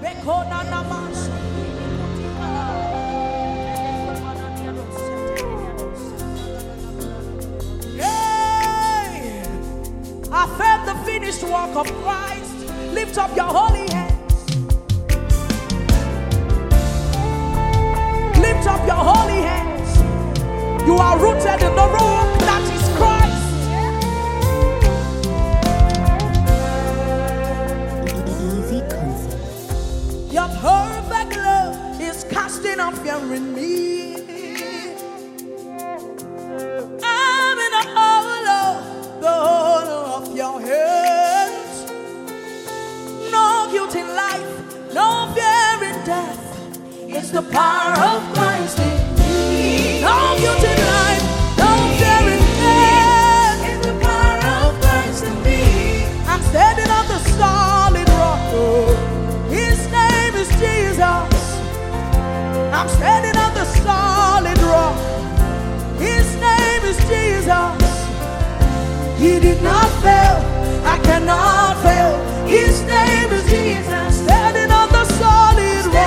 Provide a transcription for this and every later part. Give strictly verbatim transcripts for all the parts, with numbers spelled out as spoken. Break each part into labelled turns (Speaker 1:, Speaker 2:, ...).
Speaker 1: Hey, I felt the finished work of Christ. Lift up your holy hands. Lift up your holy hands. You are rooted in the rock that is Christ. Your perfect love is casting off fear in me. I'm in the hollow, the hollow of your hands. No guilt in life, no fear in death. It's the power of Christ in me. No guilt in life, no fear in death. It's the power of Christ in me. I'm standing on the solid rock. His name is Jesus. I'm standing on the solid rock. His name is Jesus. He did not fail. I cannot fail. His name is Jesus. Standing on the solid rock.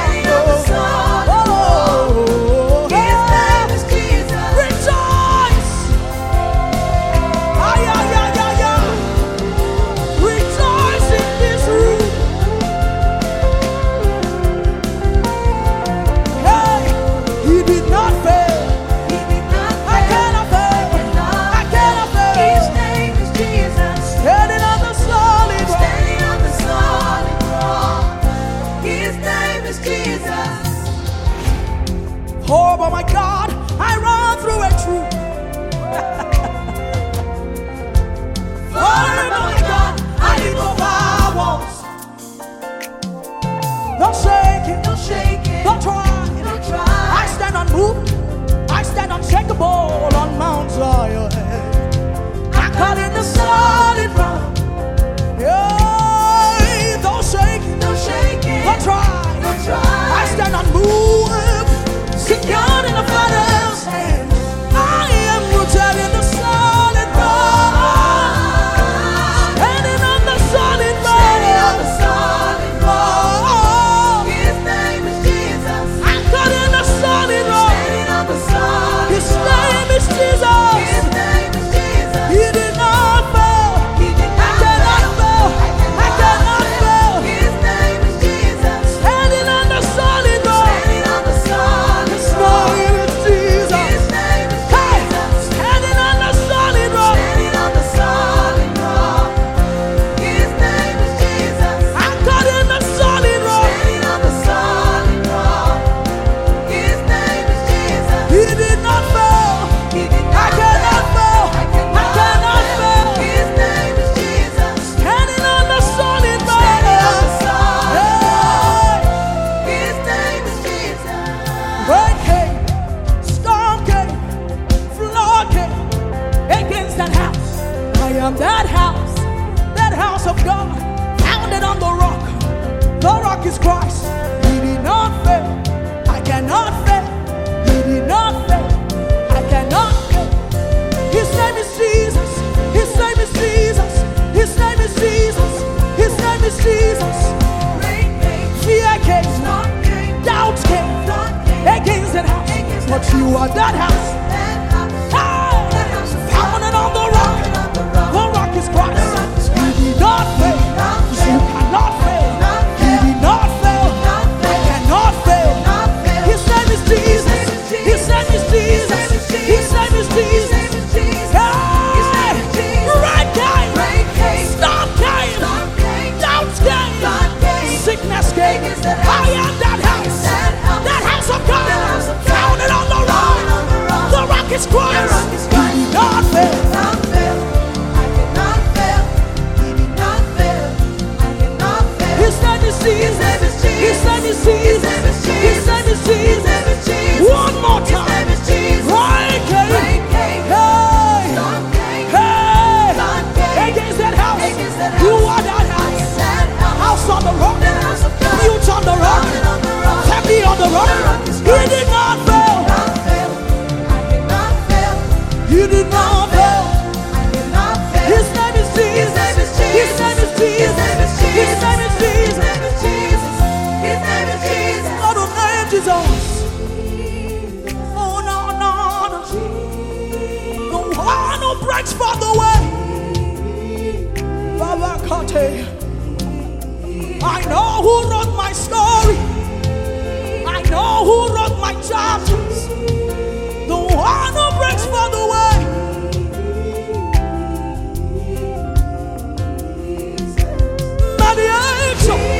Speaker 1: Oh, his name is Jesus. Rejoice. Ay, ay, ay, ay, ay. Rejoice in this room. Hey, he did not fail. He did not fail. I cannot fail. I cannot fail. His name is Jesus. Standing on the solid rock. Standing on the solid rock. His name is Jesus. Oh, but my God, I run through a troop. Oh, my God, I leap over walls. Don't shake it, don't shake it, don't try, don't try. I stand unmoved, I stand unshakable on Mount Zion. I cut in the solid rock. Yeah, don't shake it, don't shake it, don't try, don't try. I stand unmoved, secured in the Father's hand. I am rooted in the solid rock. Standing on the solid rock. Standing on the solid rock. His name is Jesus. I'm caught in the solid rock. Standing on the solid His name is Jesus. His name is Jesus. He did not fail. He did not I cannot fail. I cannot fail. His name is Jesus. Standing on the solid rock. Standing on the solid His name is Jesus. His name is Jesus. Standing on the solid rock. Standing on the solid rock. His name is Jesus. I'm caught in the solid rock. Standing on the solid rock. His name is Jesus. He did not fail. He did not I cannot fail. I cannot fail. His name is Jesus. Standing on the solid rock. Standing on the solid rock. His name is Jesus. Rain came, storm came, flood came against that house. I am that house, that house of God, founded on the rock. The rock is Christ. He did not fail. I cannot fail. He did not fail. I cannot fail. His name is Jesus. His name is Jesus. His name is Jesus. His name is Jesus. Fear came, doubt came against that house. But you are that house. Hey! Founded on the rock. The rock is Christ. He did not fail. You cannot fail. He did not fail. I cannot fail. His name is Jesus. His name is Jesus. His name is Jesus. Hey! Right came. Stop came. Doubt came. Sickness came. I am that house. That house of God. Founded on the rock. The rock is Christ. He did not fail. His name is Jesus. His name is Jesus. His name is Jesus. One more time. Right came. Hey. Hey. Against that house. You are that house. House on the rock. Built on the rock. Heavy on the rock. He did not fail. He did not fail. His name is Jesus. His name is Jesus. His name is Jesus. know who wrote my story. I know who wrote my chapters. The one who breaks for the way. Mediator.